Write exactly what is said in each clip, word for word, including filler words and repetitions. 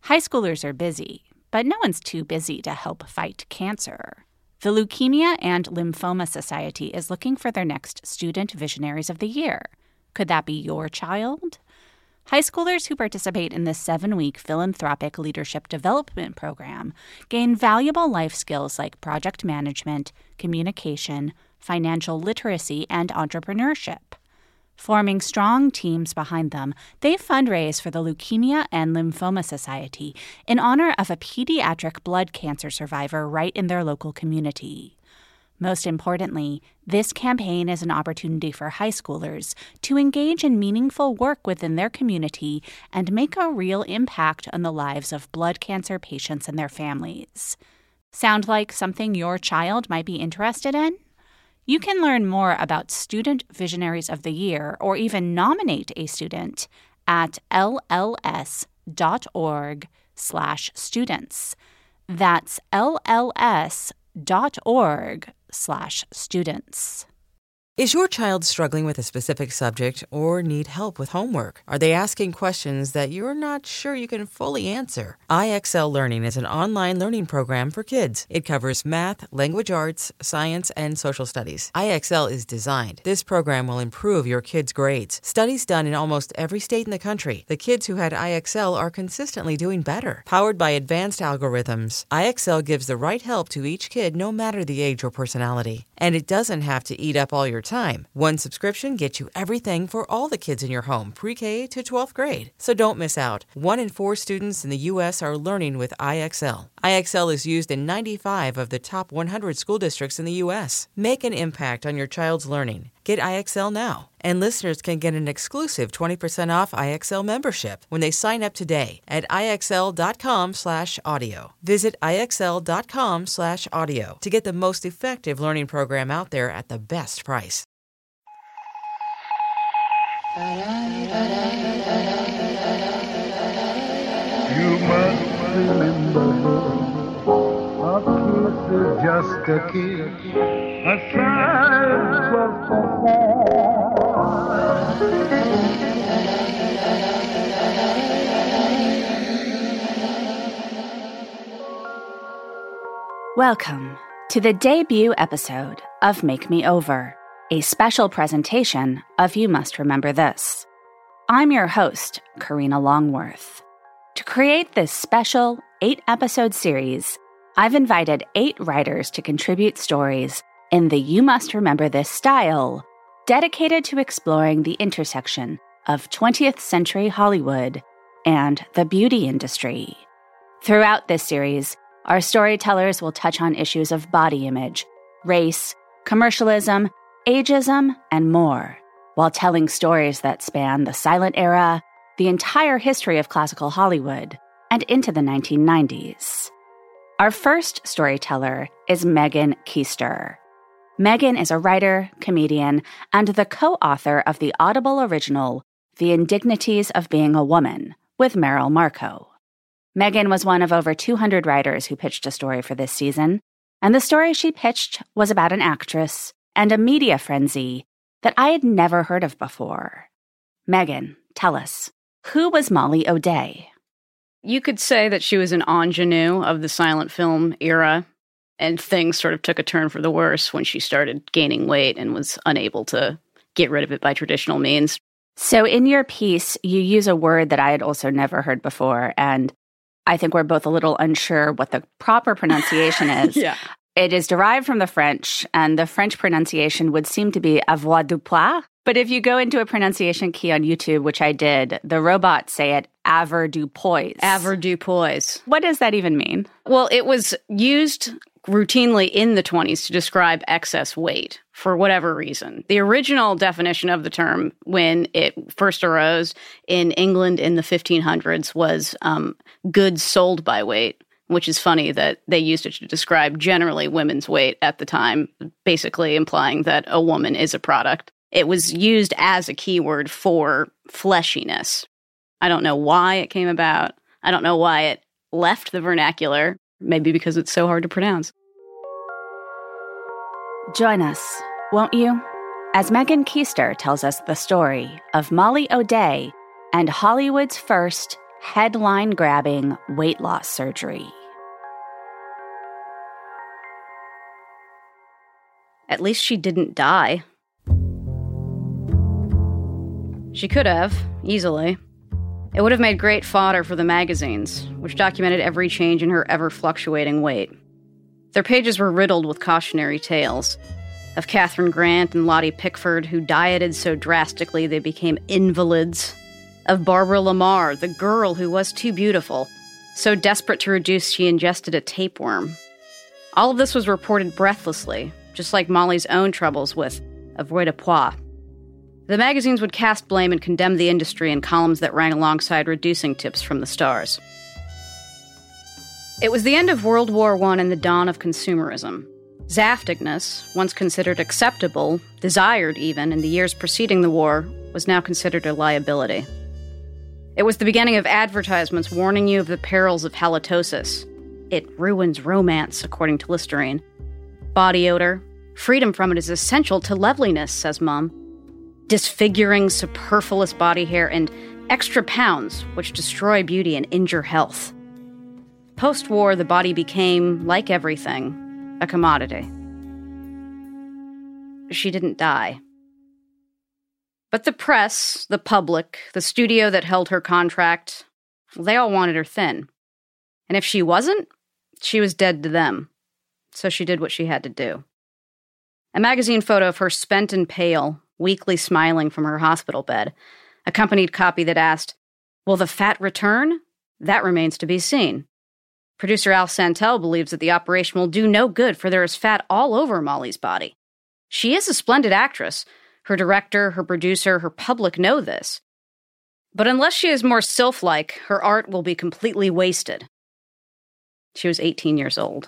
High schoolers are busy, but no one's too busy to help fight cancer. The Leukemia and Lymphoma Society is looking for their next Student Visionaries of the Year. Could that be your child? High schoolers who participate in this seven-week philanthropic leadership development program gain valuable life skills like project management, communication, financial literacy, and entrepreneurship. Forming strong teams behind them, they fundraise for the Leukemia and Lymphoma Society in honor of a pediatric blood cancer survivor right in their local community. Most importantly, this campaign is an opportunity for high schoolers to engage in meaningful work within their community and make a real impact on the lives of blood cancer patients and their families. Sound like something your child might be interested in? You can learn more about Student Visionaries of the Year or even nominate a student at lls.org slash students. That's lls.org slash students. Is your child struggling with a specific subject or need help with homework? Are they asking questions that you're not sure you can fully answer? I X L Learning is an online learning program for kids. It covers math, language arts, science, and social studies. I X L is designed. This program will improve your kids' grades. Studies done in almost every state in the country. The kids who had I X L are consistently doing better. Powered by advanced algorithms, I X L gives the right help to each kid no matter the age or personality. And it doesn't have to eat up all your time. One subscription gets you everything for all the kids in your home, pre-K to twelfth grade. So don't miss out. One in four students in the U S are learning with I X L. I X L is used in ninety-five of the top one hundred school districts in the U S. Make an impact on your child's learning. Get I X L now. And listeners can get an exclusive twenty percent off I X L membership when they sign up today at IXL.com slash audio. Visit IXL.com slash audio to get the most effective learning program out there at the best price. You must remember, a kiss is just a kiss, a sigh is just a Welcome to the debut episode of Make Me Over, a special presentation of You Must Remember This. I'm your host, Karina Longworth. To create this special eight-episode series, I've invited eight writers to contribute stories in the You Must Remember This style, dedicated to exploring the intersection of twentieth century Hollywood and the beauty industry. Throughout this series, our storytellers will touch on issues of body image, race, commercialism, ageism, and more, while telling stories that span the silent era, the entire history of classical Hollywood, and into the nineteen nineties. Our first storyteller is Megan Keister. Megan is a writer, comedian, and the co-author of the Audible original, The Indignities of Being a Woman, with Meryl Marco. Megan was one of over two hundred writers who pitched a story for this season, and the story she pitched was about an actress and a media frenzy that I had never heard of before. Megan, tell us, who was Molly O'Day? You could say that she was an ingenue of the silent film era, and things sort of took a turn for the worse when she started gaining weight and was unable to get rid of it by traditional means. So in your piece, you use a word that I had also never heard before, and I think we're both a little unsure what the proper pronunciation is. Yeah. It is derived from the French, and the French pronunciation would seem to be avoirdupois. But if you go into a pronunciation key on YouTube, which I did, the robots say it avoirdupois. Avoirdupois. What does that even mean? Well, it was used routinely in the twenties to describe excess weight for whatever reason. The original definition of the term when it first arose in England in the fifteen hundreds was um, goods sold by weight, which is funny that they used it to describe generally women's weight at the time, basically implying that a woman is a product. It was used as a keyword for fleshiness. I don't know why it came about. I don't know why it left the vernacular. Maybe because it's so hard to pronounce. Join us, won't you? As Megan Keister tells us the story of Molly O'Day and Hollywood's first headline-grabbing weight loss surgery. At least she didn't die. She could have, easily. It would have made great fodder for the magazines, which documented every change in her ever-fluctuating weight. Their pages were riddled with cautionary tales of Catherine Grant and Lottie Pickford, who dieted so drastically they became invalids, of Barbara Lamar, the girl who was too beautiful, so desperate to reduce she ingested a tapeworm. All of this was reported breathlessly, just like Molly's own troubles with avoirdupois. The magazines would cast blame and condemn the industry in columns that ran alongside reducing tips from the stars. It was the end of World War One and the dawn of consumerism. Zaftigness, once considered acceptable, desired even, in the years preceding the war, was now considered a liability. It was the beginning of advertisements warning you of the perils of halitosis. It ruins romance, according to Listerine. Body odor. Freedom from it is essential to loveliness, says Mum. Disfiguring, superfluous body hair and extra pounds, which destroy beauty and injure health. Post-war, the body became, like everything, a commodity. She didn't die. But the press, the public, the studio that held her contract, they all wanted her thin. And if she wasn't, she was dead to them. So she did what she had to do. A magazine photo of her spent and pale, weakly smiling from her hospital bed, accompanied copy that asked, "Will the fat return? That remains to be seen." Producer Al Santel believes that the operation will do no good, for there is fat all over Molly's body. She is a splendid actress. Her director, her producer, her public know this. But unless she is more sylph-like, her art will be completely wasted. She was eighteen years old.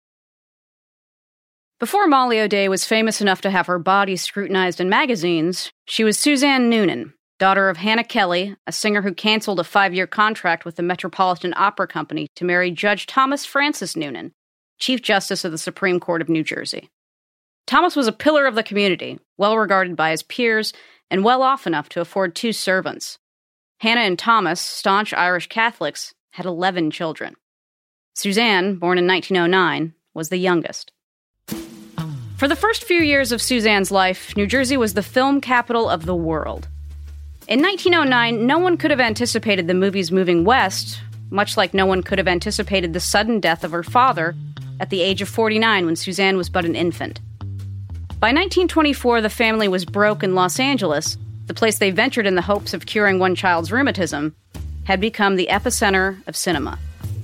Before Molly O'Day was famous enough to have her body scrutinized in magazines, she was Suzanne Noonan, daughter of Hannah Kelly, a singer who canceled a five-year contract with the Metropolitan Opera Company to marry Judge Thomas Francis Noonan, Chief Justice of the Supreme Court of New Jersey. Thomas was a pillar of the community, well regarded by his peers, and well off enough to afford two servants. Hannah and Thomas, staunch Irish Catholics, had eleven children. Suzanne, born in nineteen oh nine, was the youngest. For the first few years of Suzanne's life, New Jersey was the film capital of the world. In nineteen oh nine, no one could have anticipated the movies moving west, much like no one could have anticipated the sudden death of her father at the age of forty-nine when Suzanne was but an infant. By nineteen twenty-four, the family was broke in Los Angeles. The place they ventured in the hopes of curing one child's rheumatism had become the epicenter of cinema.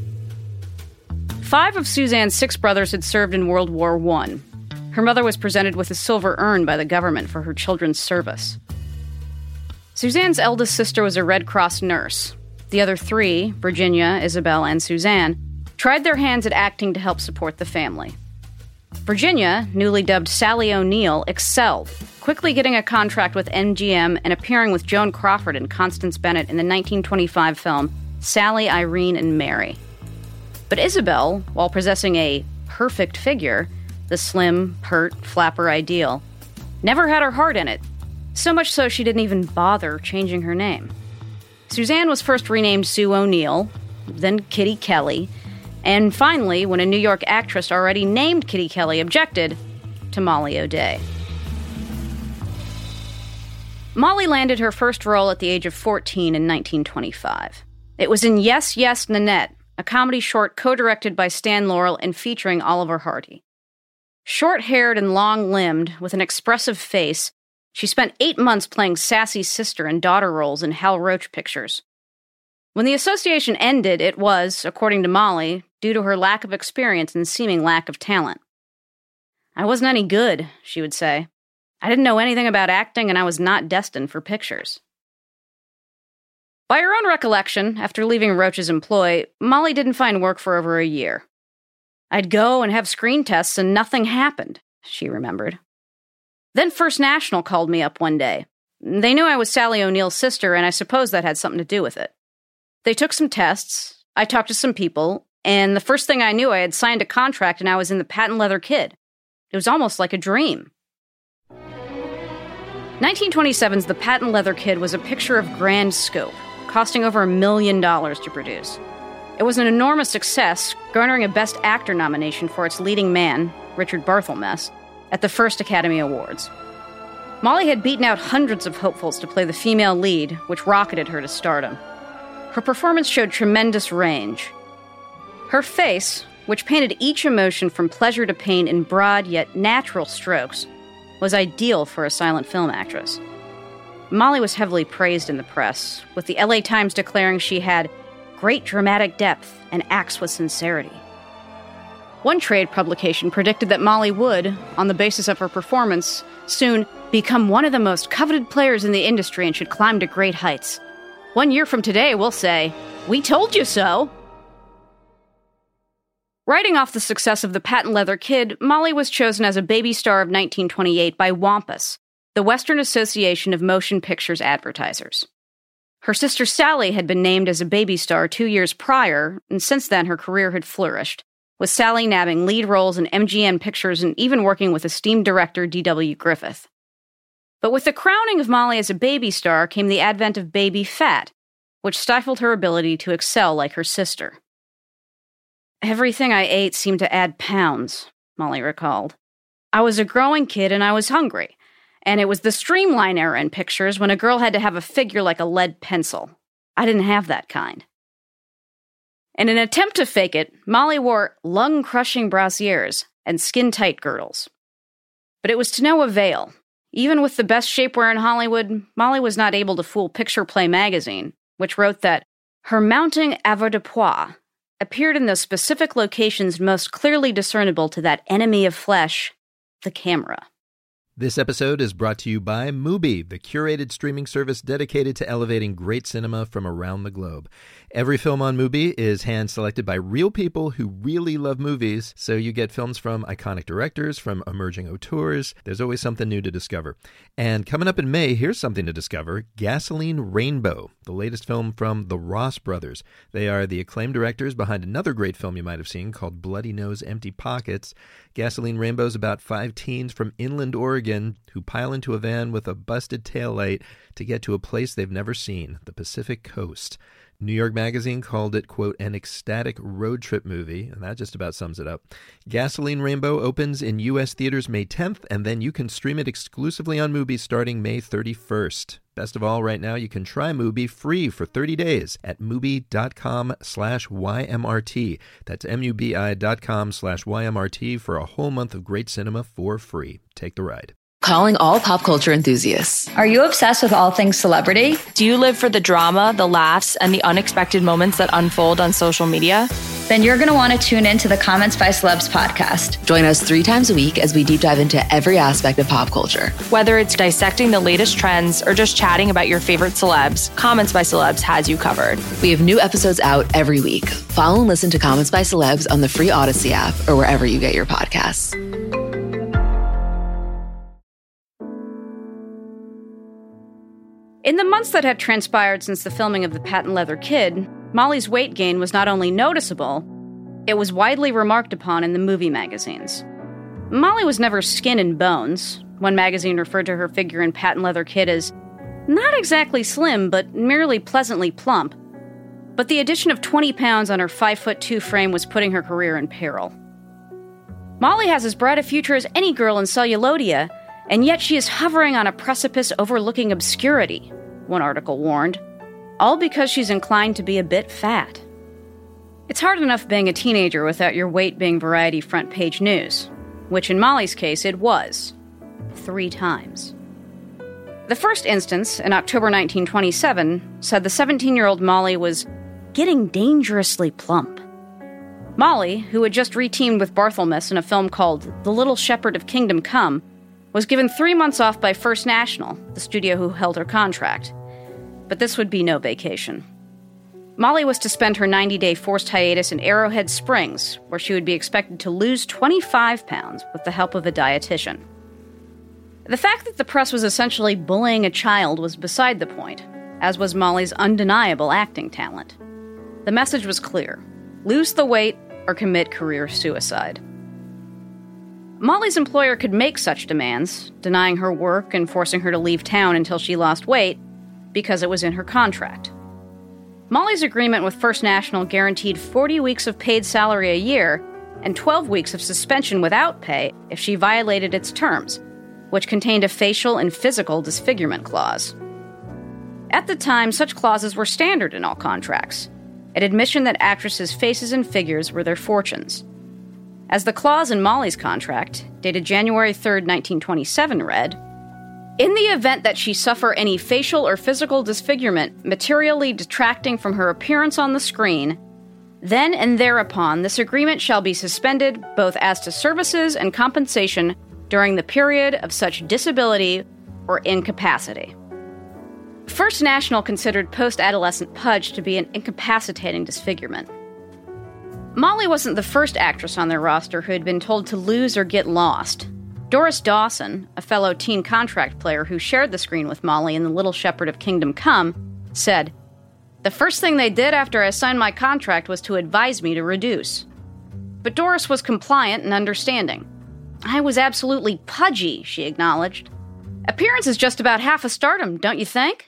Five of Suzanne's six brothers had served in World War One. Her mother was presented with a silver urn by the government for her children's service. Suzanne's eldest sister was a Red Cross nurse. The other three, Virginia, Isabel, and Suzanne, tried their hands at acting to help support the family. Virginia, newly dubbed Sally O'Neill, excelled, quickly getting a contract with M G M and appearing with Joan Crawford and Constance Bennett in the nineteen twenty-five film Sally, Irene, and Mary. But Isabel, while possessing a perfect figure, the slim, pert, flapper ideal, never had her heart in it, so much so she didn't even bother changing her name. Suzanne was first renamed Sue O'Neill, then Kitty Kelly, and finally, when a New York actress already named Kitty Kelly objected, to Molly O'Day. Molly landed her first role at the age of fourteen in nineteen twenty-five. It was in Yes, Yes, Nanette, a comedy short co-directed by Stan Laurel and featuring Oliver Hardy. Short-haired and long-limbed, with an expressive face, she spent eight months playing sassy sister and daughter roles in Hal Roach pictures. When the association ended, it was, according to Molly, due to her lack of experience and seeming lack of talent. "I wasn't any good," she would say. "I didn't know anything about acting, and I was not destined for pictures." By her own recollection, after leaving Roach's employ, Molly didn't find work for over a year. "I'd go and have screen tests and nothing happened," she remembered. Then First National called me up one day. They knew I was Sally O'Neill's sister, and I suppose that had something to do with it. They took some tests, I talked to some people, and the first thing I knew, I had signed a contract and I was in the Patent Leather Kid. It was almost like a dream. nineteen twenty-seven's The Patent Leather Kid was a picture of grand scope. costing over a million dollars to produce. It was an enormous success, garnering a Best Actor nomination for its leading man, Richard Barthelmess, at the first Academy Awards. Molly had beaten out hundreds of hopefuls to play the female lead, which rocketed her to stardom. Her performance showed tremendous range. Her face, which painted each emotion from pleasure to pain in broad yet natural strokes, was ideal for a silent film actress. Molly was heavily praised in the press, with the L A Times declaring she had great dramatic depth and acts with sincerity. One trade publication predicted that Molly would, on the basis of her performance, soon become one of the most coveted players in the industry and should climb to great heights. One year from today, we'll say, "We told you so!" Riding off the success of The Patent Leather Kid, Molly was chosen as a baby star of nineteen twenty-eight by WAMPAS, the Western Association of Motion Pictures Advertisers. Her sister Sally had been named as a baby star two years prior, and since then her career had flourished, with Sally nabbing lead roles in M G M Pictures and even working with esteemed director D W Griffith. But with the crowning of Molly as a baby star came the advent of baby fat, which stifled her ability to excel like her sister. "Everything I ate seemed to add pounds," Molly recalled. "I was a growing kid and I was hungry, and it was the streamline era in pictures when a girl had to have a figure like a lead pencil. I didn't have that kind." In an attempt to fake it, Molly wore lung-crushing brassieres and skin-tight girdles. But it was to no avail. Even with the best shapewear in Hollywood, Molly was not able to fool Picture Play magazine, which wrote that her mounting avoirdupois appeared in those specific locations most clearly discernible to that enemy of flesh, the camera. This episode is brought to you by Mubi, the curated streaming service dedicated to elevating great cinema from around the globe. Every film on Mubi is hand-selected by real people who really love movies, so you get films from iconic directors, from emerging auteurs. There's always something new to discover. And coming up in May, here's something to discover: Gasoline Rainbow, the latest film from the Ross brothers. They are the acclaimed directors behind another great film you might have seen called Bloody Nose, Empty Pockets. Gasoline Rainbow is about five teens from inland Oregon who pile into a van with a busted taillight to get to a place they've never seen, the Pacific Coast. New York Magazine called it, quote, an ecstatic road trip movie, and that just about sums it up. Gasoline Rainbow opens in U S theaters May tenth, and then you can stream it exclusively on Mubi starting May thirty-first. Best of all, right now you can try Mubi free for thirty days at Mubi.com slash YMRT. That's M-U-B-I dot com slash YMRT for a whole month of great cinema for free. Take the ride. Calling all pop culture enthusiasts. Are you obsessed with all things celebrity? Do you live for the drama, the laughs, and the unexpected moments that unfold on social media? Then you're going to want to tune in to the Comments by Celebs podcast. Join us three times a week as we deep dive into every aspect of pop culture. Whether it's dissecting the latest trends or just chatting about your favorite celebs, Comments by Celebs has you covered. We have new episodes out every week. Follow and listen to Comments by Celebs on the free Odyssey app or wherever you get your podcasts. In the months that had transpired since the filming of The Patent Leather Kid, Molly's weight gain was not only noticeable, it was widely remarked upon in the movie magazines. Molly was never skin and bones. One magazine referred to her figure in Patent Leather Kid as not exactly slim, but merely pleasantly plump. But the addition of twenty pounds on her five foot two frame was putting her career in peril. Molly has as bright a future as any girl in Cellulodia, and yet she is hovering on a precipice overlooking obscurity, one article warned, all because she's inclined to be a bit fat. It's hard enough being a teenager without your weight being Variety front page news, which in Molly's case it was. Three times. The first instance, in October nineteen twenty-seven, said the seventeen-year-old Molly was getting dangerously plump. Molly, who had just reteamed with Barthelmess in a film called The Little Shepherd of Kingdom Come, was given three months off by First National, the studio who held her contract. But this would be no vacation. Molly was to spend her ninety-day forced hiatus in Arrowhead Springs, where she would be expected to lose twenty-five pounds with the help of a dietitian. The fact that the press was essentially bullying a child was beside the point, as was Molly's undeniable acting talent. The message was clear: lose the weight or commit career suicide. Molly's employer could make such demands, denying her work and forcing her to leave town until she lost weight, because it was in her contract. Molly's agreement with First National guaranteed forty weeks of paid salary a year and twelve weeks of suspension without pay if she violated its terms, which contained a facial and physical disfigurement clause. At the time, such clauses were standard in all contracts, an admission that actresses' faces and figures were their fortunes. As the clause in Molly's contract, dated January third, nineteen twenty-seven, read, "In the event that she suffer any facial or physical disfigurement materially detracting from her appearance on the screen, then and thereupon this agreement shall be suspended both as to services and compensation during the period of such disability or incapacity." First National considered post-adolescent pudge to be an incapacitating disfigurement. Molly wasn't the first actress on their roster who had been told to lose or get lost. Doris Dawson, a fellow teen contract player who shared the screen with Molly in The Little Shepherd of Kingdom Come, said, "The first thing they did after I signed my contract was to advise me to reduce." But Doris was compliant and understanding. "I was absolutely pudgy," she acknowledged. "Appearance is just about half of stardom, don't you think?"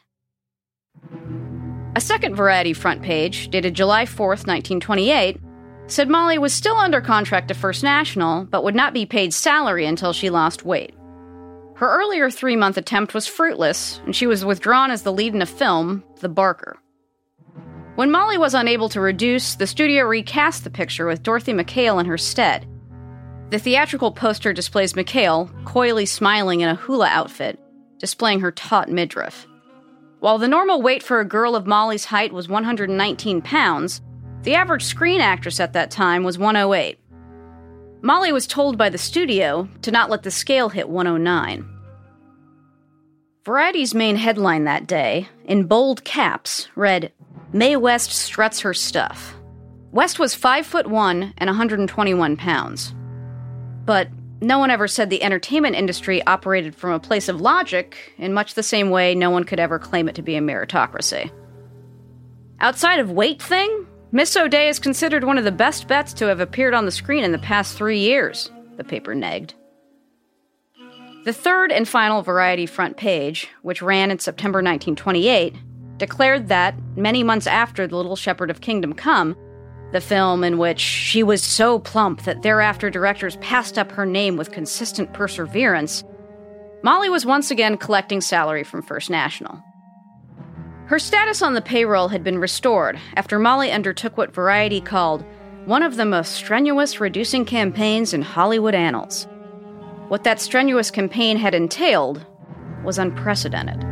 A second Variety front page, dated July fourth, nineteen twenty-eight, said Molly was still under contract to First National, but would not be paid salary until she lost weight. Her earlier three-month attempt was fruitless, and she was withdrawn as the lead in a film, The Barker. When Molly was unable to reduce, the studio recast the picture with Dorothy McHale in her stead. The theatrical poster displays McHale, coyly smiling in a hula outfit, displaying her taut midriff. While the normal weight for a girl of Molly's height was one hundred nineteen pounds, the average screen actress at that time was one oh eight. Molly was told by the studio to not let the scale hit one oh nine. Variety's main headline that day, in bold caps, read, "Mae West struts her stuff." West was five foot one and one hundred twenty-one pounds. But no one ever said the entertainment industry operated from a place of logic, in much the same way no one could ever claim it to be a meritocracy. Outside of weight thing, Miss O'Day is considered one of the best bets to have appeared on the screen in the past three years, the paper negged. The third and final Variety front page, which ran in September nineteen twenty-eight, declared that, many months after The Little Shepherd of Kingdom Come, the film in which she was so plump that thereafter directors passed up her name with consistent perseverance, Molly was once again collecting salary from First National. Her status on the payroll had been restored after Molly undertook what Variety called one of the most strenuous reducing campaigns in Hollywood annals. What that strenuous campaign had entailed was unprecedented.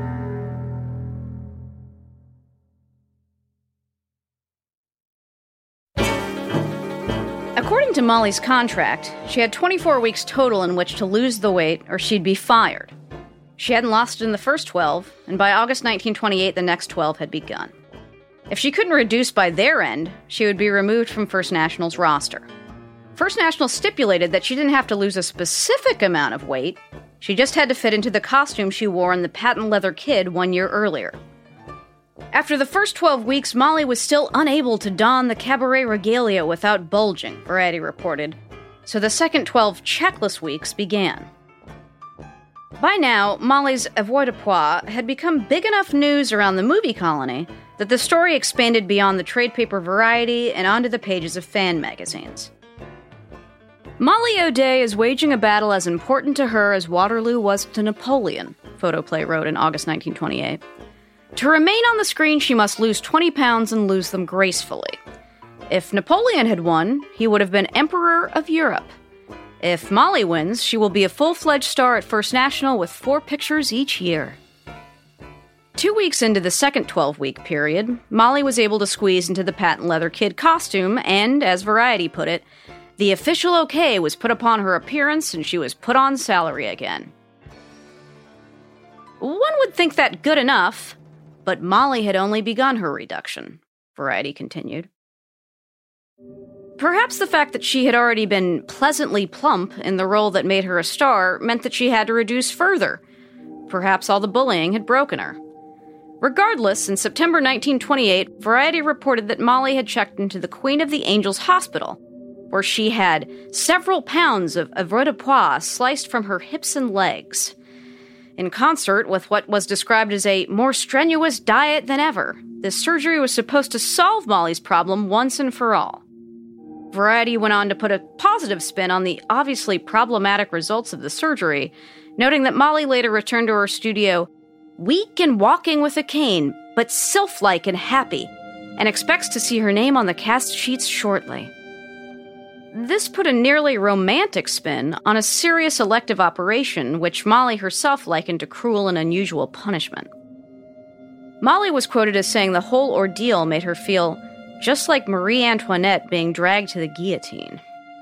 According to Molly's contract, she had twenty-four weeks total in which to lose the weight or she'd be fired. She hadn't lost it in the first twelve, and by August nineteen twenty-eight, the next twelve had begun. If she couldn't reduce by their end, she would be removed from First National's roster. First National stipulated that she didn't have to lose a specific amount of weight. She just had to fit into the costume she wore in The Patent Leather Kid one year earlier. After the first twelve weeks, Molly was still unable to don the cabaret regalia without bulging, Variety reported, so the second twelve checkless weeks began. By now, Molly's avoirdupois had become big enough news around the movie colony that the story expanded beyond the trade paper Variety and onto the pages of fan magazines. Molly O'Day is waging a battle as important to her as Waterloo was to Napoleon, Photoplay wrote in August nineteen twenty-eight. To remain on the screen, she must lose twenty pounds and lose them gracefully. If Napoleon had won, he would have been Emperor of Europe. If Molly wins, she will be a full-fledged star at First National with four pictures each year. Two weeks into the second twelve-week period, Molly was able to squeeze into the Patent Leather Kid costume, and, as Variety put it, the official okay was put upon her appearance and she was put on salary again. One would think that good enough, but Molly had only begun her reduction, Variety continued. Perhaps the fact that she had already been pleasantly plump in the role that made her a star meant that she had to reduce further. Perhaps all the bullying had broken her. Regardless, in September nineteen twenty-eight, Variety reported that Molly had checked into the Queen of the Angels Hospital, where she had several pounds of avoirdupois sliced from her hips and legs, in concert with what was described as a more strenuous diet than ever, This surgery was supposed to solve Molly's problem once and for all. Variety went on to put a positive spin on the obviously problematic results of the surgery, noting that Molly later returned to her studio weak and walking with a cane, but sylph-like and happy, and expects to see her name on the cast sheets shortly. This put a nearly romantic spin on a serious elective operation, which Molly herself likened to cruel and unusual punishment. Molly was quoted as saying the whole ordeal made her feel just like Marie Antoinette being dragged to the guillotine.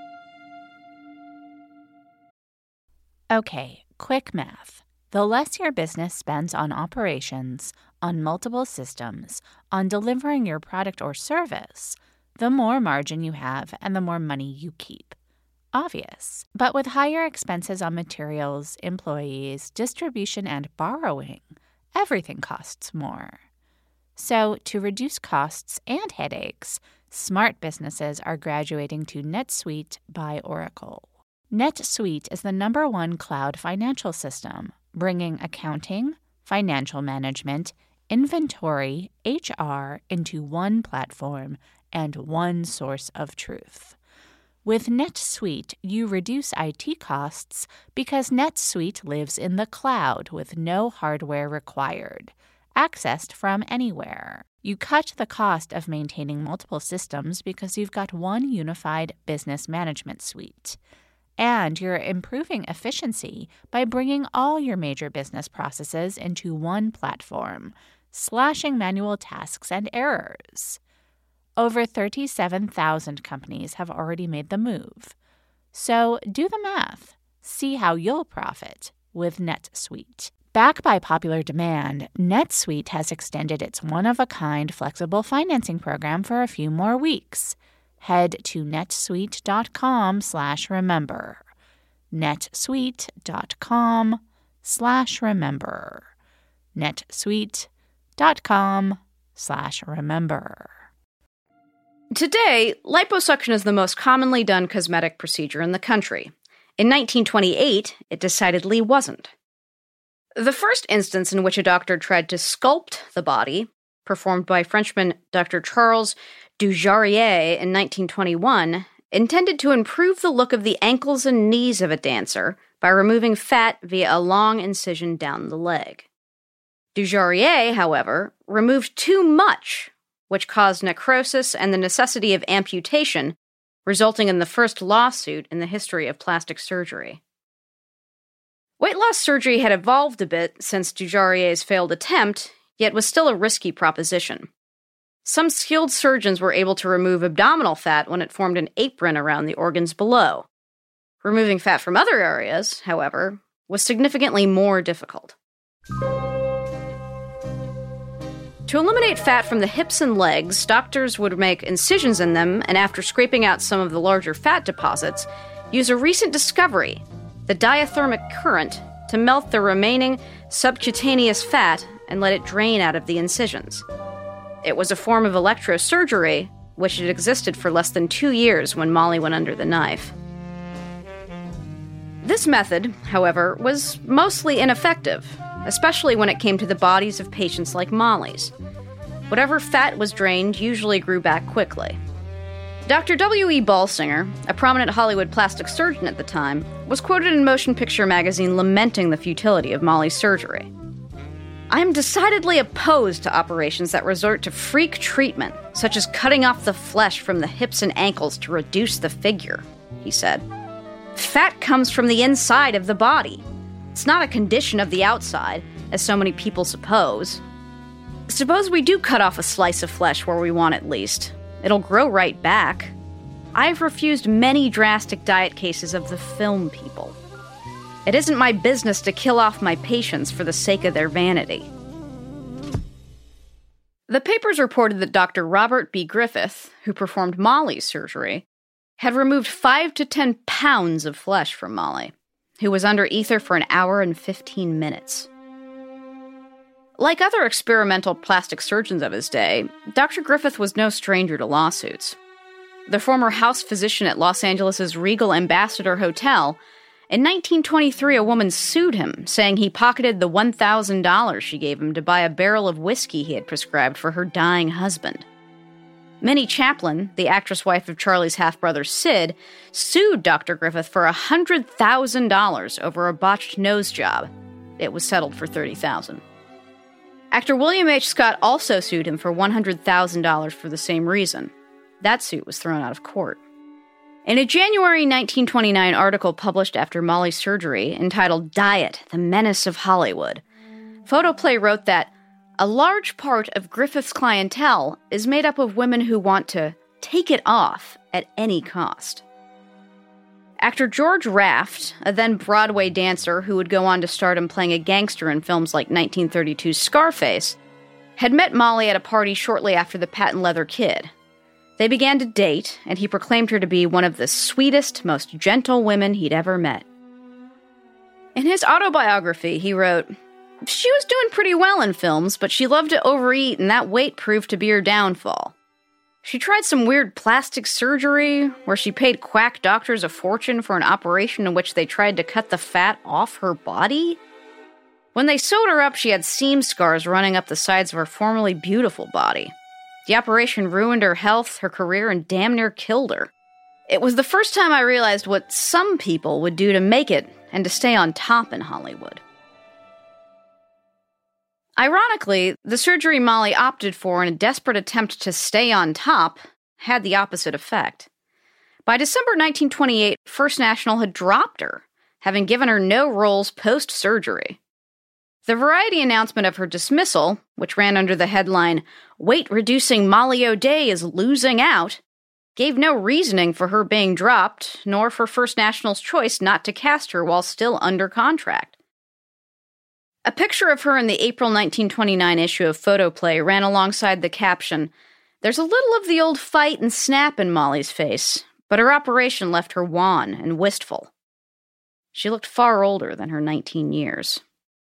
Okay, quick math. The less your business spends on operations, on multiple systems, on delivering your product or service, the more margin you have and the more money you keep. Obvious. But with higher expenses on materials, employees, distribution, and borrowing, everything costs more. So, to reduce costs and headaches, smart businesses are graduating to NetSuite by Oracle. NetSuite is the number one cloud financial system, bringing accounting, financial management, inventory, H R into one platform and one source of truth. With NetSuite, you reduce I T costs because NetSuite lives in the cloud with no hardware required, accessed from anywhere. You cut the cost of maintaining multiple systems because you've got one unified business management suite. And you're improving efficiency by bringing all your major business processes into one platform, slashing manual tasks and errors. Over thirty-seven thousand companies have already made the move. So do the math. See how you'll profit with NetSuite. Backed by popular demand, NetSuite has extended its one-of-a-kind flexible financing program for a few more weeks. Head to netsuite.com slash remember. netsuite.com slash remember. netsuite.com slash remember. Today, liposuction is the most commonly done cosmetic procedure in the country. In nineteen twenty-eight, it decidedly wasn't. The first instance in which a doctor tried to sculpt the body, performed by Frenchman Doctor Charles Dujarrier in nineteen twenty-one, intended to improve the look of the ankles and knees of a dancer by removing fat via a long incision down the leg. Dujarrier, however, removed too much, which caused necrosis and the necessity of amputation, resulting in the first lawsuit in the history of plastic surgery. Weight loss surgery had evolved a bit since Dujarrier's failed attempt, yet was still a risky proposition. Some skilled surgeons were able to remove abdominal fat when it formed an apron around the organs below. Removing fat from other areas, however, was significantly more difficult. To eliminate fat from the hips and legs, doctors would make incisions in them and, after scraping out some of the larger fat deposits, use a recent discovery, the diathermic current, to melt the remaining subcutaneous fat and let it drain out of the incisions. It was a form of electrosurgery, which had existed for less than two years when Molly went under the knife. This method, however, was mostly ineffective, especially when it came to the bodies of patients like Molly's. Whatever fat was drained usually grew back quickly. Doctor W E Balsinger, a prominent Hollywood plastic surgeon at the time, was quoted in Motion Picture Magazine lamenting the futility of Molly's surgery. "I am decidedly opposed to operations that resort to freak treatment, such as cutting off the flesh from the hips and ankles to reduce the figure," he said. "Fat comes from the inside of the body. It's not a condition of the outside, as so many people suppose. Suppose we do cut off a slice of flesh where we want it least. It'll grow right back. I've refused many drastic diet cases of the film people. It isn't my business to kill off my patients for the sake of their vanity." The papers reported that Doctor Robert B. Griffith, who performed Molly's surgery, had removed five to ten pounds of flesh from Molly, who was under ether for an hour and fifteen minutes. Like other experimental plastic surgeons of his day, Doctor Griffith was no stranger to lawsuits. The former house physician at Los Angeles' Regal Ambassador Hotel In nineteen twenty-three, a woman sued him, saying he pocketed the one thousand dollars she gave him to buy a barrel of whiskey he had prescribed for her dying husband. Minnie Chaplin, the actress wife of Charlie's half-brother Sid, sued Doctor Griffith for one hundred thousand dollars over a botched nose job. It was settled for thirty thousand dollars. Actor William H. Scott also sued him for one hundred thousand dollars for the same reason. That suit was thrown out of court. In a January nineteen twenty-nine article published after Molly's surgery, entitled Diet, the Menace of Hollywood, Photoplay wrote that a large part of Griffith's clientele is made up of women who want to take it off at any cost. Actor George Raft, a then Broadway dancer who would go on to stardom playing a gangster in films like nineteen thirty-two's Scarface, had met Molly at a party shortly after The Patent Leather Kid. They began to date, and he proclaimed her to be one of the sweetest, most gentle women he'd ever met. In his autobiography, he wrote, "She was doing pretty well in films, but she loved to overeat, and that weight proved to be her downfall. She tried some weird plastic surgery, where she paid quack doctors a fortune for an operation in which they tried to cut the fat off her body. When they sewed her up, she had seam scars running up the sides of her formerly beautiful body. The operation ruined her health, her career, and damn near killed her. It was the first time I realized what some people would do to make it and to stay on top in Hollywood." Ironically, the surgery Molly opted for in a desperate attempt to stay on top had the opposite effect. By December nineteen twenty-eight, First National had dropped her, having given her no roles post-surgery. The Variety announcement of her dismissal, which ran under the headline, "Weight-reducing Molly O'Day is losing out," gave no reasoning for her being dropped, nor for First National's choice not to cast her while still under contract. A picture of her in the April nineteen twenty-nine issue of Photoplay ran alongside the caption, "There's a little of the old fight and snap in Molly's face, but her operation left her wan and wistful." She looked far older than her nineteen years.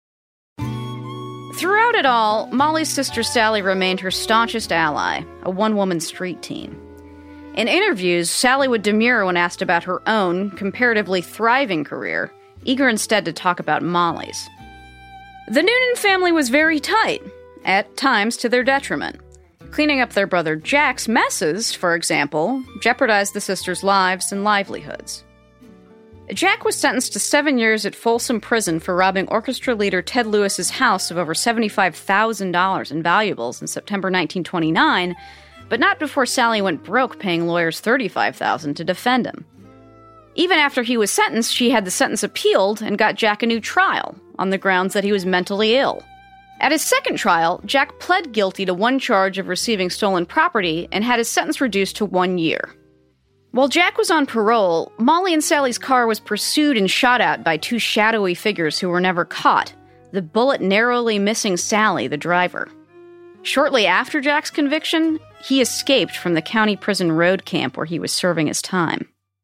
Throughout it all, Molly's sister Sally remained her staunchest ally, a one-woman street team. In interviews, Sally would demur when asked about her own, comparatively thriving career, eager instead to talk about Molly's. The Noonan family was very tight, at times to their detriment. Cleaning up their brother Jack's messes, for example, jeopardized the sisters' lives and livelihoods. Jack was sentenced to seven years at Folsom Prison for robbing orchestra leader Ted Lewis's house of over seventy-five thousand dollars in valuables in September nineteen twenty-nine, but not before Sally went broke paying lawyers thirty-five thousand dollars to defend him. Even after he was sentenced, she had the sentence appealed and got Jack a new trial, on the grounds that he was mentally ill. At his second trial, Jack pled guilty to one charge of receiving stolen property and had his sentence reduced to one year. While Jack was on parole, Molly and Sally's car was pursued and shot at by two shadowy figures who were never caught, the bullet narrowly missing Sally, the driver. Shortly after Jack's conviction, he escaped from the county prison road camp where he was serving his time.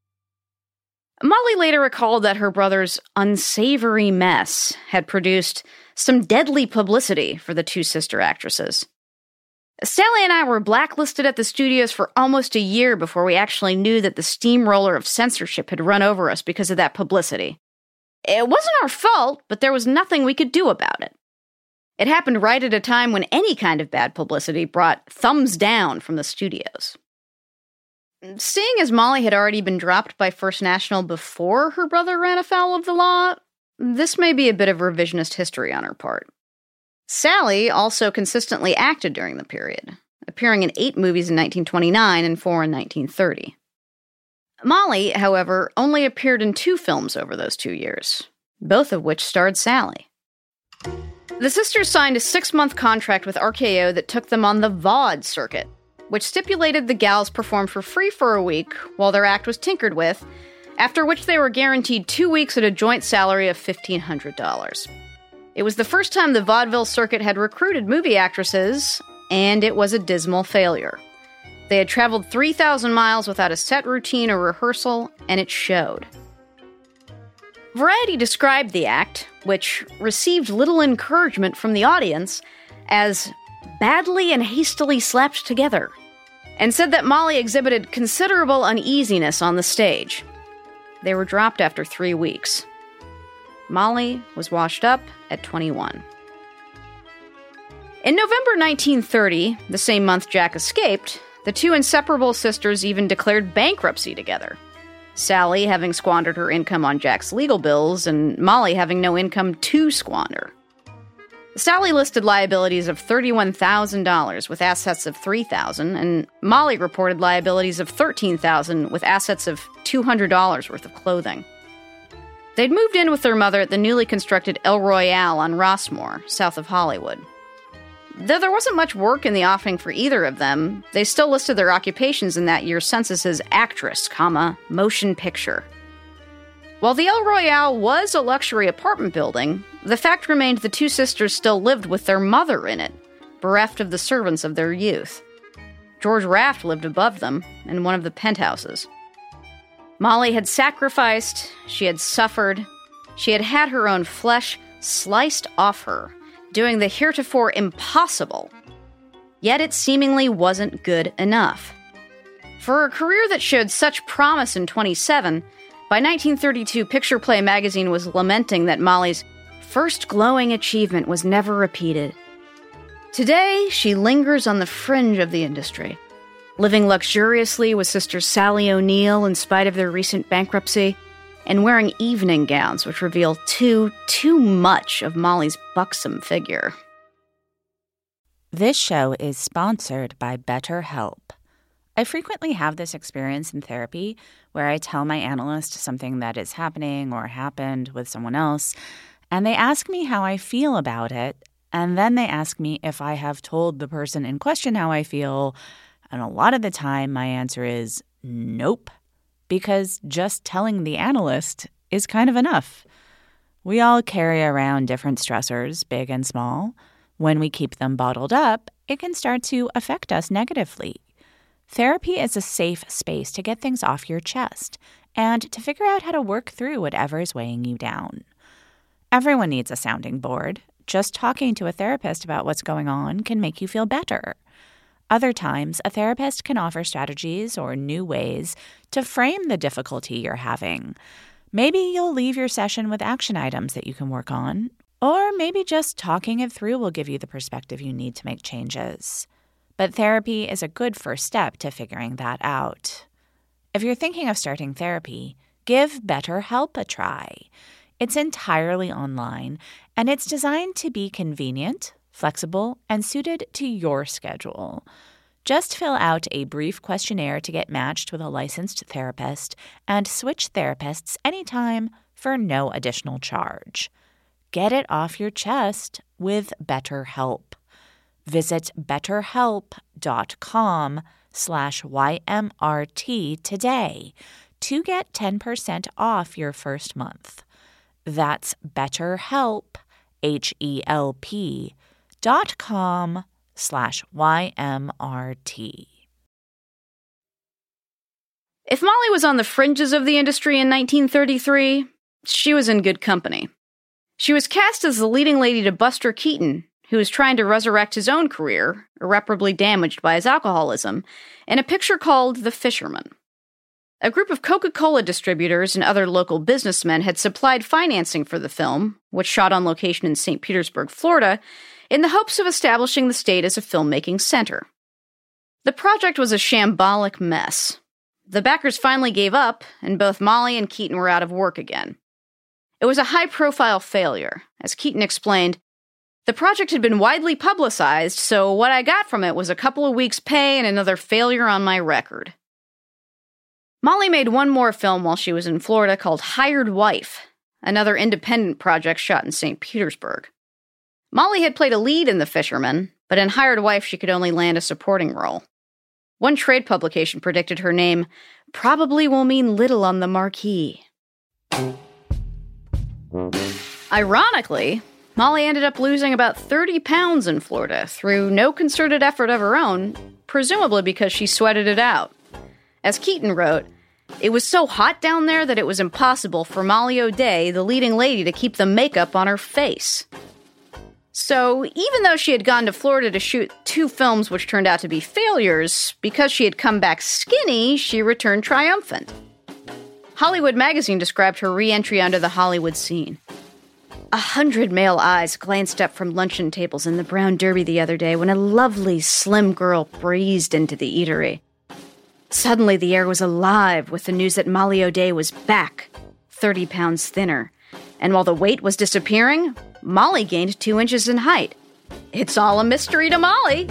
Molly later recalled that her brother's unsavory mess had produced some deadly publicity for the two sister actresses. Sally and I were blacklisted at the studios for almost a year before we actually knew that the steamroller of censorship had run over us because of that publicity. It wasn't our fault, but there was nothing we could do about it. It happened right at a time when any kind of bad publicity brought thumbs down from the studios. Seeing as Molly had already been dropped by First National before her brother ran afoul of the law, this may be a bit of revisionist history on her part. Sally also consistently acted during the period, appearing in eight movies in nineteen twenty-nine and four in nineteen thirty. Molly, however, only appeared in two films over those two years, both of which starred Sally. The sisters signed a six-month contract with R K O that took them on the V O D circuit, which stipulated the gals performed for free for a week while their act was tinkered with, after which they were guaranteed two weeks at a joint salary of fifteen hundred dollars. It was the first time the vaudeville circuit had recruited movie actresses, and it was a dismal failure. They had traveled three thousand miles without a set routine or rehearsal, and it showed. Variety described the act, which received little encouragement from the audience, as badly and hastily slapped together, and said that Molly exhibited considerable uneasiness on the stage. They were dropped after three weeks, Molly was washed up at twenty-one. In November nineteen thirty, the same month Jack escaped, the two inseparable sisters even declared bankruptcy together. Sally having squandered her income on Jack's legal bills, and Molly having no income to squander. Sally listed liabilities of thirty-one thousand dollars with assets of three thousand dollars, and Molly reported liabilities of thirteen thousand dollars with assets of two hundred dollars worth of clothing. They'd moved in with their mother at the newly constructed El Royale on Rossmore, south of Hollywood. Though there wasn't much work in the offing for either of them, they still listed their occupations in that year's census as actress, comma, motion picture. While the El Royale was a luxury apartment building, the fact remained the two sisters still lived with their mother in it, bereft of the servants of their youth. George Raft lived above them, in one of the penthouses. Molly had sacrificed, she had suffered, she had had her own flesh sliced off her, doing the heretofore impossible. Yet it seemingly wasn't good enough. For a career that showed such promise in twenty-seven, by nineteen thirty-two, Picture Play magazine was lamenting that Molly's first glowing achievement was never repeated. Today, she lingers on the fringe of the industry, living luxuriously with sister Sally O'Neill in spite of their recent bankruptcy, and wearing evening gowns which reveal too, too much of Molly's buxom figure. This show is sponsored by BetterHelp. I frequently have this experience in therapy where I tell my analyst something that is happening or happened with someone else, and they ask me how I feel about it, and then they ask me if I have told the person in question how I feel, and a lot of the time my answer is nope, because just telling the analyst is kind of enough. We all carry around different stressors, big and small. When we keep them bottled up, it can start to affect us negatively. Therapy is a safe space to get things off your chest and to figure out how to work through whatever is weighing you down. Everyone needs a sounding board. Just talking to a therapist about what's going on can make you feel better. Other times, a therapist can offer strategies or new ways to frame the difficulty you're having. Maybe you'll leave your session with action items that you can work on, or maybe just talking it through will give you the perspective you need to make changes. But therapy is a good first step to figuring that out. If you're thinking of starting therapy, give BetterHelp a try. It's entirely online, and it's designed to be convenient, flexible, and suited to your schedule. Just fill out a brief questionnaire to get matched with a licensed therapist and switch therapists anytime for no additional charge. Get it off your chest with BetterHelp. Visit betterhelp.com slash YMRT today to get ten percent off your first month. That's BetterHelp, H E L P, dot com slash YMRT. If Molly was on the fringes of the industry in nineteen thirty-three, she was in good company. She was cast as the leading lady to Buster Keaton, who was trying to resurrect his own career, irreparably damaged by his alcoholism, in a picture called The Fisherman. A group of Coca-Cola distributors and other local businessmen had supplied financing for the film, which shot on location in Saint Petersburg, Florida, in the hopes of establishing the state as a filmmaking center. The project was a shambolic mess. The backers finally gave up, and both Molly and Keaton were out of work again. It was a high-profile failure. As Keaton explained, the project had been widely publicized, so what I got from it was a couple of weeks' pay and another failure on my record. Molly made one more film while she was in Florida called Hired Wife, another independent project shot in Saint Petersburg. Molly had played a lead in The Fisherman, but in Hired Wife she could only land a supporting role. One trade publication predicted her name probably will mean little on the marquee. Ironically, Molly ended up losing about thirty pounds in Florida through no concerted effort of her own, presumably because she sweated it out. As Keaton wrote, it was so hot down there that it was impossible for Molly O'Day, the leading lady, to keep the makeup on her face. So, even though she had gone to Florida to shoot two films which turned out to be failures, because she had come back skinny, she returned triumphant. Hollywood Magazine described her re-entry onto the Hollywood scene. A hundred male eyes glanced up from luncheon tables in the Brown Derby the other day when a lovely, slim girl breezed into the eatery. Suddenly, the air was alive with the news that Molly O'Day was back, thirty pounds thinner. And while the weight was disappearing, Molly gained two inches in height. It's all a mystery to Molly.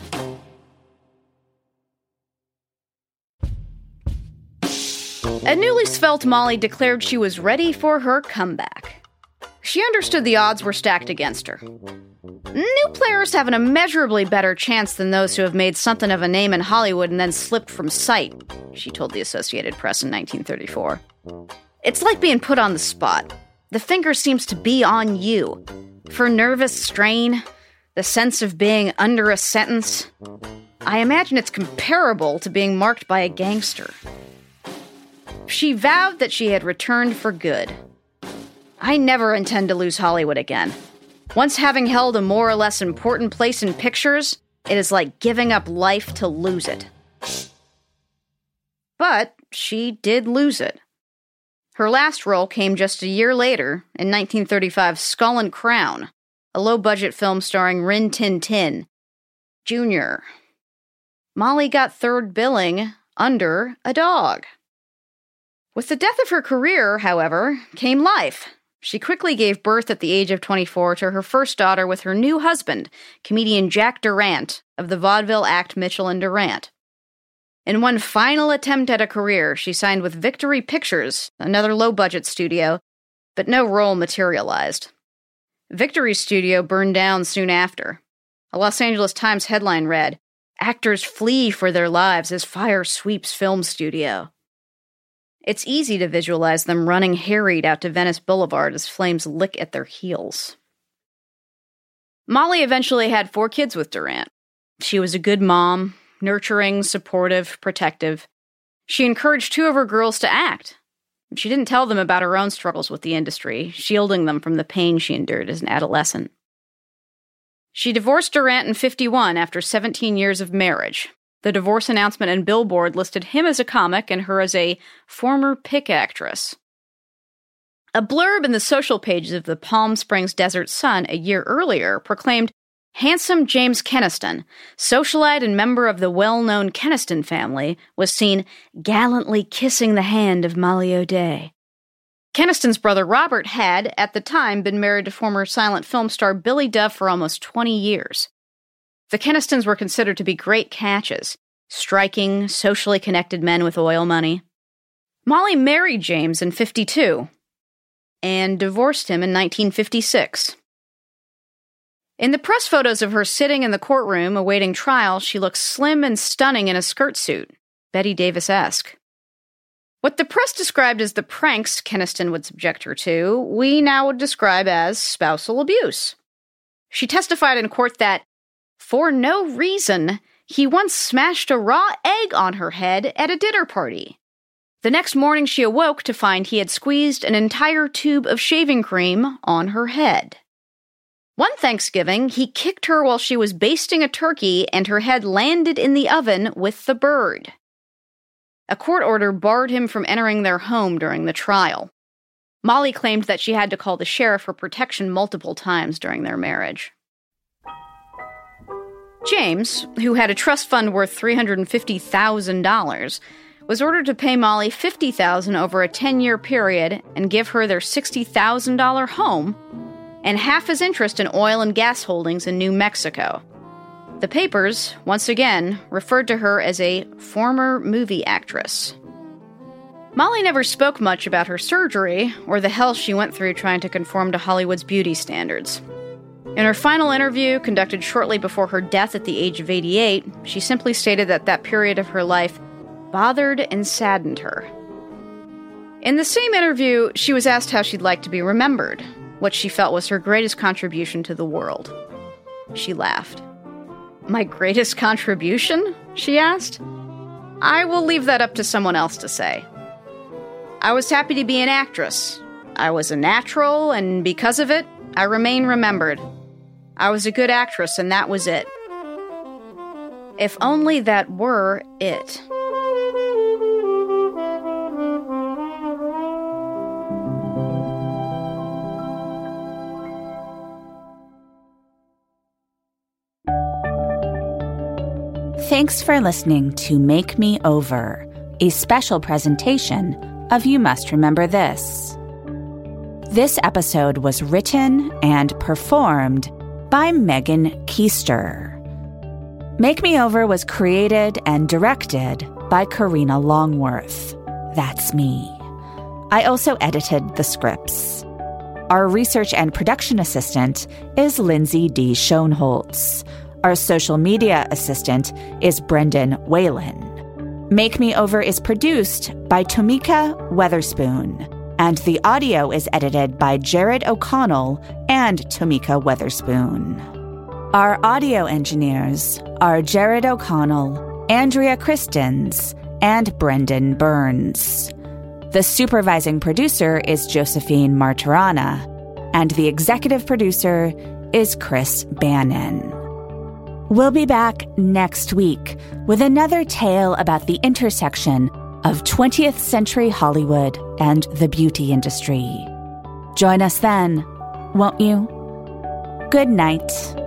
A newly svelte Molly declared she was ready for her comeback. She understood the odds were stacked against her. New players have an immeasurably better chance than those who have made something of a name in Hollywood and then slipped from sight, she told the Associated Press in nineteen thirty-four. It's like being put on the spot. The finger seems to be on you. For nervous strain, the sense of being under a sentence, I imagine it's comparable to being marked by a gangster. She vowed that she had returned for good. I never intend to lose Hollywood again. Once having held a more or less important place in pictures, it is like giving up life to lose it. But she did lose it. Her last role came just a year later, in nineteen thirty-five's Skull and Crown, a low-budget film starring Rin Tin Tin, Junior Molly got third billing under a dog. With the death of her career, however, came life. She quickly gave birth at the age of twenty-four to her first daughter with her new husband, comedian Jack Durant, of the vaudeville act Mitchell and Durant. In one final attempt at a career, she signed with Victory Pictures, another low-budget studio, but no role materialized. Victory's studio burned down soon after. A Los Angeles Times headline read, "Actors flee for their lives as fire sweeps film studio." It's easy to visualize them running harried out to Venice Boulevard as flames lick at their heels. Molly eventually had four kids with Durant. She was a good mom, nurturing, supportive, protective. She encouraged two of her girls to act. She didn't tell them about her own struggles with the industry, shielding them from the pain she endured as an adolescent. She divorced Durant in fifty-one after seventeen years of marriage. The divorce announcement in Billboard listed him as a comic and her as a former pick actress. A blurb in the social pages of the Palm Springs Desert Sun a year earlier proclaimed, "Handsome James Keniston, socialite and member of the well-known Keniston family, was seen gallantly kissing the hand of Molly O'Day." Keniston's brother Robert had, at the time, been married to former silent film star Billy Dove for almost twenty years. The Kenistons were considered to be great catches, striking, socially connected men with oil money. Molly married James in fifty-two and divorced him in nineteen fifty-six. In the press photos of her sitting in the courtroom awaiting trial, she looks slim and stunning in a skirt suit, Bette Davis-esque. What the press described as the pranks Keniston would subject her to, we now would describe as spousal abuse. She testified in court that, for no reason, he once smashed a raw egg on her head at a dinner party. The next morning she awoke to find he had squeezed an entire tube of shaving cream on her head. One Thanksgiving, he kicked her while she was basting a turkey and her head landed in the oven with the bird. A court order barred him from entering their home during the trial. Molly claimed that she had to call the sheriff for protection multiple times during their marriage. James, who had a trust fund worth three hundred fifty thousand dollars, was ordered to pay Molly fifty thousand dollars over a ten-year period and give her their sixty thousand dollars home and half his interest in oil and gas holdings in New Mexico. The papers, once again, referred to her as a former movie actress. Molly never spoke much about her surgery or the hell she went through trying to conform to Hollywood's beauty standards. In her final interview, conducted shortly before her death at the age of eighty-eight, she simply stated that that period of her life bothered and saddened her. In the same interview, she was asked how she'd like to be remembered, what she felt was her greatest contribution to the world. She laughed. "My greatest contribution?" she asked. "I will leave that up to someone else to say. I was happy to be an actress. I was a natural, and because of it, I remain remembered. I was a good actress, and that was it. If only that were it." Thanks for listening to Make Me Over, a special presentation of You Must Remember This. This episode was written and performed by Megan Keister. Make Me Over was created and directed by Karina Longworth. That's me. I also edited the scripts. Our research and production assistant is Lindsay D. Schoenholtz. Our social media assistant is Brendan Whalen. Make Me Over is produced by Tomika Weatherspoon, and the audio is edited by Jared O'Connell and Tomika Weatherspoon. Our audio engineers are Jared O'Connell, Andrea Christens, and Brendan Burns. The supervising producer is Josephine Martirana, and the executive producer is Chris Bannon. We'll be back next week with another tale about the intersection of twentieth century Hollywood and the beauty industry. Join us then, won't you? Good night.